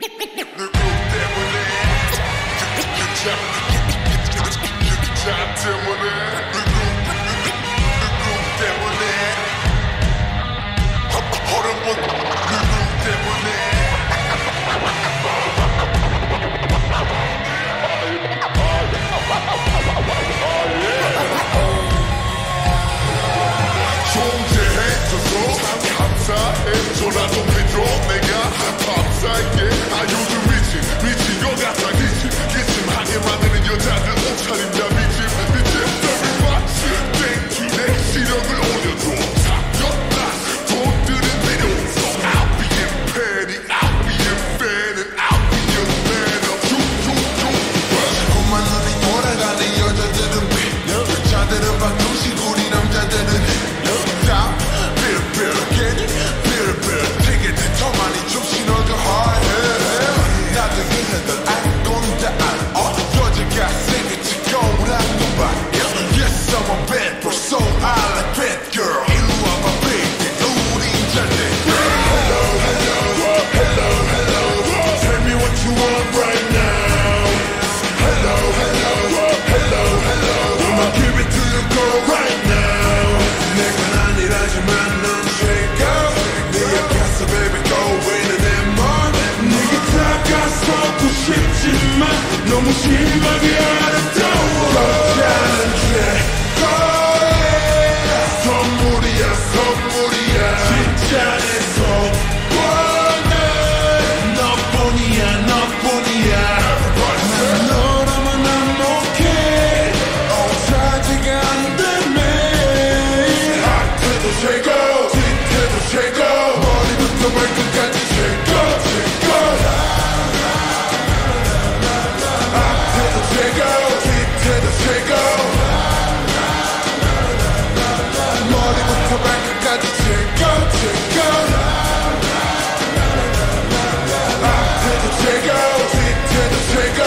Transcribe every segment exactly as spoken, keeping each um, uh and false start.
전화 좀 해줘 내가 밥살게 아 요즘 미친 미친 것 같아 기침 기침하게 만드는 여자들 옷차림 다 미친 미친 everybody 땡큐 내 시력을 올려줘 사겼다 돈들은 필요 없어 I'll be in petty I'll be in fan and I'll be in man up 쭉쭉쭉 자꾸만 눈이 돌아가는 여자들은 비 여자들은 방정식 우리 남자들은 다 비르비르 더 많이 좀 신어줘 hard 나도 얘네들 알건 다 알아 여자가 생겼지 거울한 놈밖에 Yes I'm a bad boy so I like bad girl 이리 와봐 baby 우리 잘돼 Hello hello hello hello Tell me what you want right now Hello hello hello hello I'ma give it to you girl right now 내건 아니라지만 넌 최고 baby go in and 맘 네가 다가서고 싶지만 너무 심하게 아름다워 여자는 최고야 선물이야 선물이야 진짜 내 소원은 너뿐이야 너뿐이야 난 너라면 난 오케이 오사지가 안 되면 하트도 최고 뒤태도 최고 정말 끝까지 최고 최고 앞에도 최고 뒤태도 최고 머리부터 발끝까지 최고 최고 앞에도 최고 뒤태도 최고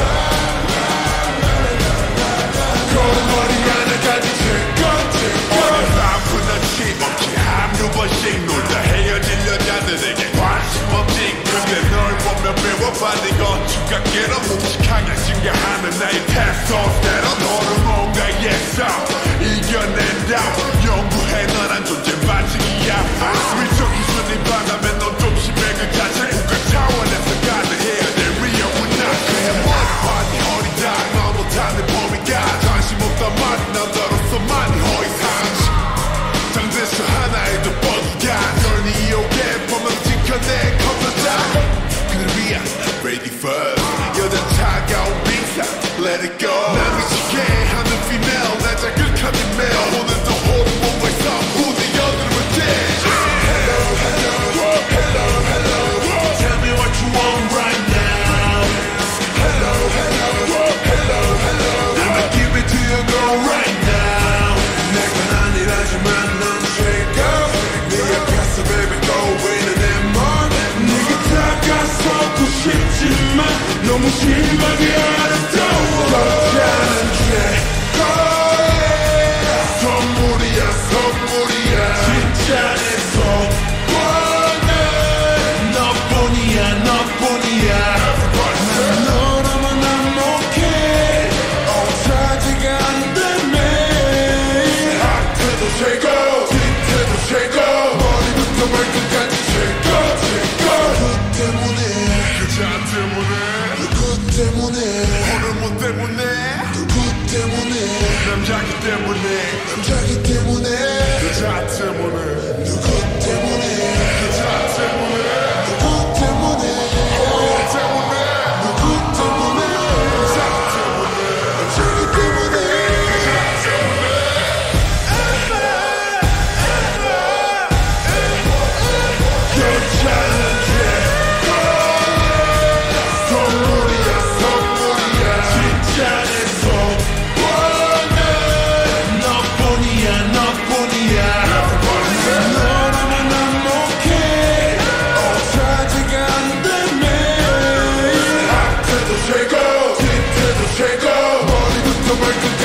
걸음머리 하나까지 최고 최고 어느 밤보다 힘없지 한두 번씩 놀다 헤어질 여자들에게 관심 없지 근데 널 보면 배워받은 건 주각계로 묵직하게 증가하는 나의 테스토스테론 호르몬과 예상 이겨낸다 연구해 넌 안 존재 반칙이야 위쪽 기준이 반하면 넌 좀 심해 그 자체 국가 차원에서 가능해야 될 위험은 나그해 머리판이 어리다 너 못하는 범위가 관심 없단 말이 난 너로서 많이 허위상식 장대수 하나에도 뻗기가 널 이용해 보면 지켜내 컴퓨터 그를 위한 ready first 여자 차가운 빙상 let it go 난 미치게 하는 female 날 자극하는 male 오늘도 호르몬과 싸움 부디 여드름을 떼 Hello hello hello hello Tell me what you want right now Hello hello hello hello I'ma give it to you girl right now 내건 아니라지만 넌 최고 네 앞에서 baby go in and 맘 네가 다가서고 싶지만 너무 심하게 아름다워 여자는 최고야 선물이야 선물이야 진짜 내 소원은 너뿐이야 너뿐이야 난 너라면 난 오케이 오사지가 안 되면 앞에도 최고 뒤태도 최고 머리부터 발끝까지 최고 최고 그 때문에 여자 때문에 누구 때문에 호르몬 때문에 누구 때문에 남자기 때문에 남자기 때문에 여자 때문에 누구 때문에 여자 때문에 누구 때문에 호르몬 때문에 누구 때문에 여자 때문에 남자기 때문에 여자 때문에 여자는 선물이야 선물이야 진짜 내 소원은 너뿐이야 너뿐이야 너라면 난 오케이 오사지가 안 되면 앞에도 최고 뒤태도 최고 머리부터 발끝까지